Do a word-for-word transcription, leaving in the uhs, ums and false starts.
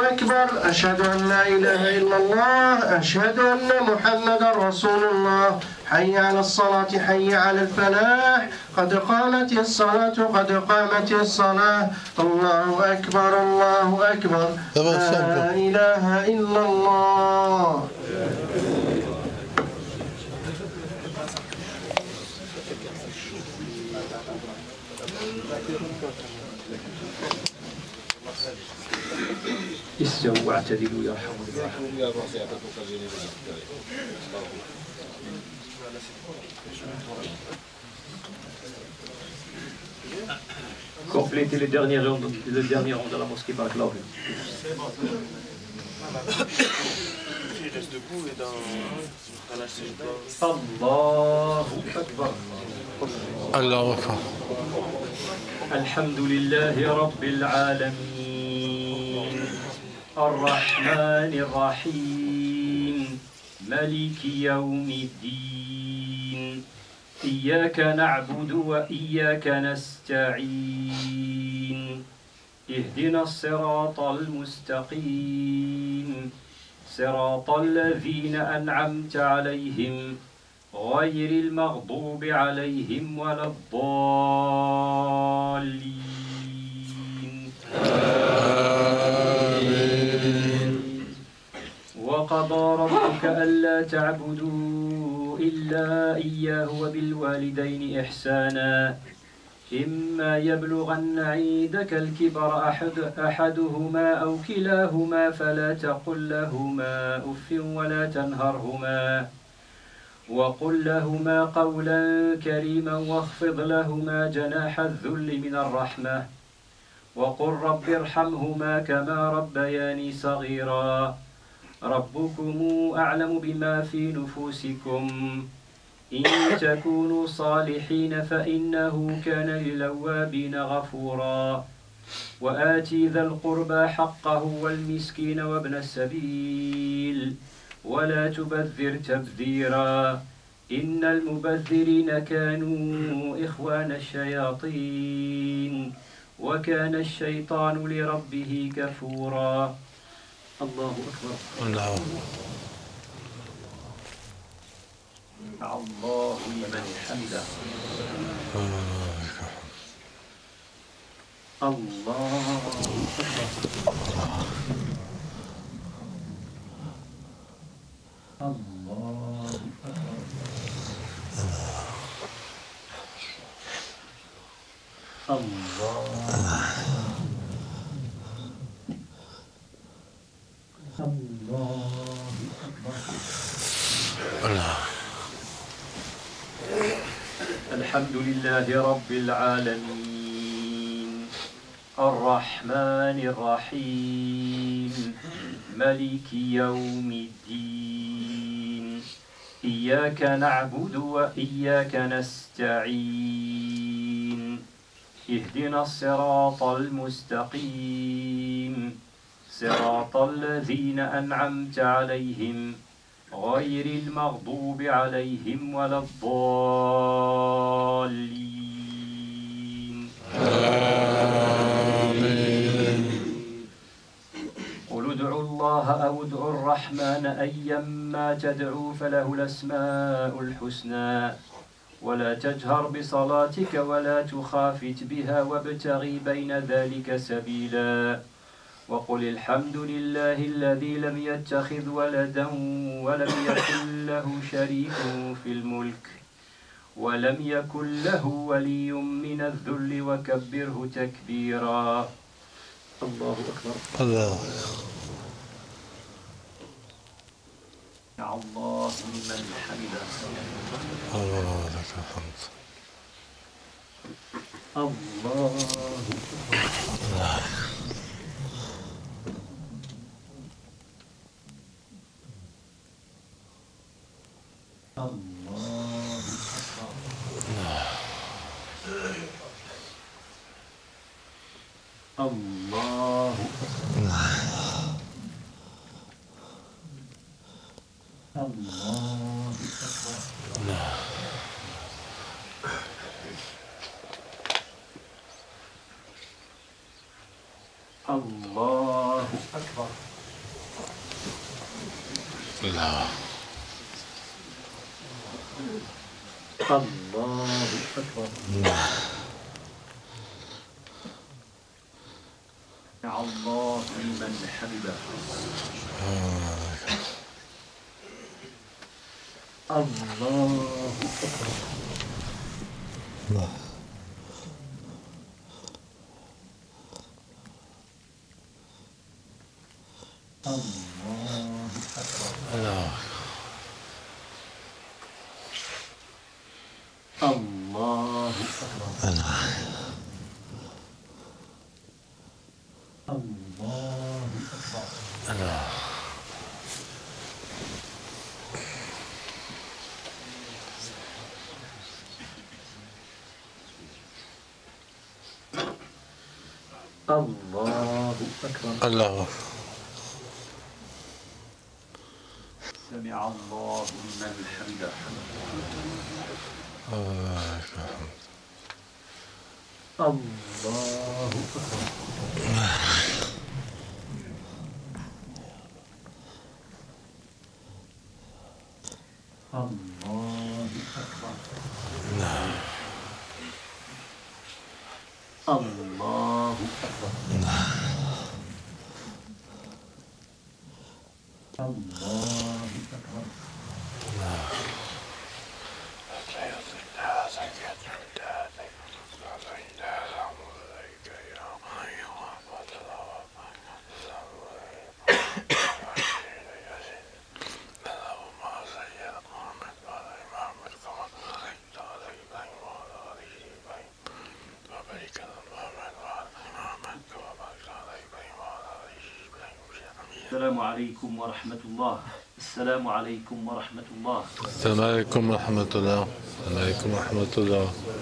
أكبر أشهد أن لا إله إلا الله أشهد أن محمدا رسول الله حي على الصلاة حي على الفلاح قد قامت الصلاة قد قامت الصلاة الله أكبر الله أكبر لا إله إلا الله. استووا واعتدلوا يرحمكم الله. Complétez les dernières rondes, les dernières rondes de la mosquée par Claude. Il reste debout et dans, dans la sejda. Allahu Akbar. Allahu Akbar. Alhamdulillahi Rabbil Alamin. Ar-Rahman Ar-Rahim. Maliki Yawmiddin. إياك نعبد وإياك نستعين اهدنا الصراط المستقيم صراط الذين أنعمت عليهم غير المغضوب عليهم ولا الضالين آمين. وقضى ربك ألا تعبدوا إلا إياه وبالوالدين إحسانا إما يبلغن عندك الكبر أحد أحدهما أو كلاهما فلا تقل لهما أف ولا تنهرهما وقل لهما قولا كريما واخفض لهما جناح الذل من الرحمة وقل رب ارحمهما كما ربياني صغيرا ربكم أعلم بما في نفوسكم إن تكونوا صالحين فإنه كان للأوابين غفورا وآتي ذا القربى حقه والمسكين وابن السبيل ولا تبذر تبذيرا إن المبذرين كانوا إخوان الشياطين وكان الشيطان لربه كفورا. الله أكبر. الله الله لمن حمده. الله أكبر. الله أكبر. الله الله أكبر. الحمد لله رب العالمين الرحمن الرحيم مالك يوم الدين إياك نعبد وإياك نستعين اهدنا الصراط المستقيم صراط الذين أنعمت عليهم غير المغضوب عليهم ولا الضالين آمين. قل ادعوا الله أو ادعوا الرحمن أيما تدعوا فله الأسماء الحسنى ولا تجهر بصلاتك ولا تخافت بها وابتغي بين ذلك سبيلا وقل الحمد لله الذي لم يتخذ ولدا ولم يكن له شريك في الملك ولم يكن له ولي من الذل وكبره تكبيرا. الله أكبر. الله الله لمن حمده. الله لك الحمد. الله أكبر. الله الله الله أكبر. الله أكبر. الله الله أكبر. سمع الله لمن حمده. الله أكبر. الله الله أكبر. الله الله أكبر. الله الله أكبر. الله الله أكبر. الله سمع الله لمن حمده. الله أكبر. الله أكبر. الله أكبر. الله أكبر. السلام عليكم ورحمة الله. السلام عليكم ورحمة الله. السلام عليكم ورحمة الله. السلام عليكم ورحمة الله.